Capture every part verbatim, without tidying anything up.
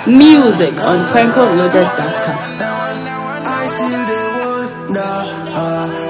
Music on prankle loaded dot com. I still the one now.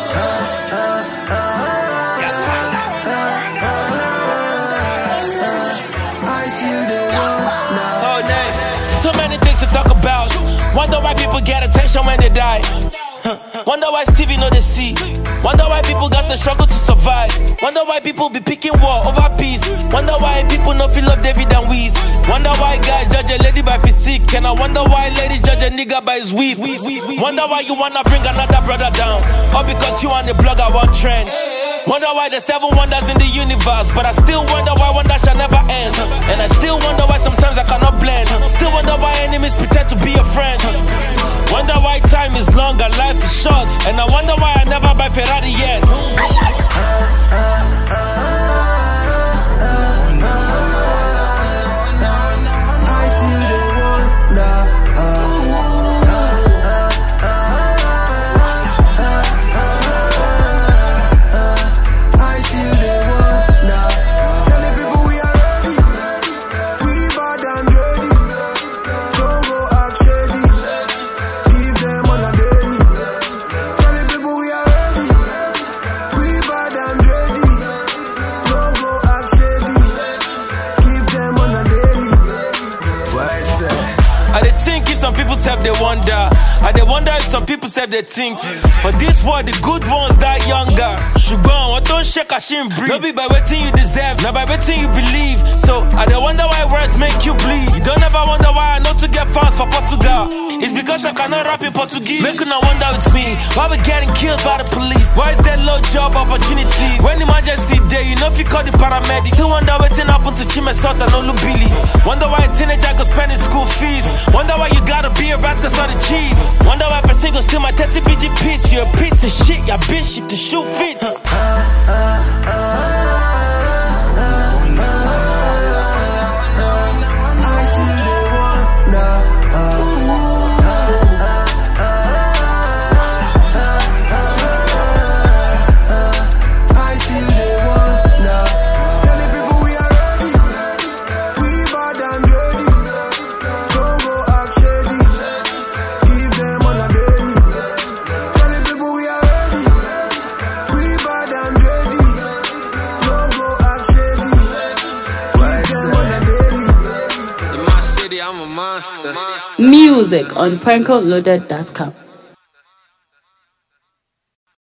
I still the one now. Oh, nay. So many things to talk about. Wonder why people get attention when they die. Wonder why Stevie know the see. Wonder why people got the struggle to survive. Wonder why people be picking war over peace. Wonder why people no feel love David and Weez. Wonder why guys judge a lady by physique. And I wonder why ladies judge a nigga by his weave. Wonder why you wanna bring another brother down. Or because you on the blog I want trend. Wonder why there's seven wonders in the universe. But I still wonder why wonder shall never end. And I still wonder why sometimes I cannot blend. Still wonder why enemies pretend to be a friend. Wonder why time is long and life is short. And I wonder why I never buy Ferrari yet. I still the one now. I still the one now. Telling people we are ready. We bad and ready. Don't go act shady. Give them on a daily. Telling people we are ready. We bad and ready. Don't go act shady. Give them on a daily. What I say? I dey think if some people say they wonder. I dey wonder if some people say they think. For this world, the good ones die younger. Shugon, what don't shake a shin breathe. No be by waiting you deserve, not by waiting you believe. So I dey wonder why words make you bleed. You don't ever wonder why I know to get fans for Portugal. It's because I cannot rap in Portuguese. Make you not wonder with me why we getting killed by the police. Why is there low job opportunities? When emergency day, you know if you call the paramedics. Still wonder waiting happen to Chimesout and Olubili. Wonder why a teenager go spending school fees. Wonder why you gotta be a rat cause of the cheese. Wonder why a person go steal my thirty B G piece. You a piece of shit, ya bitch if the shoe fits. I still the one now. I still the one now. Telling people we are ready. We bad and ready. Don't go act shady. Give them on a daily. Telling people we are ready. We bad and ready. Don't go act shady. Give them on a daily. In my city, I'm a monster. Music on prankle loaded dot com.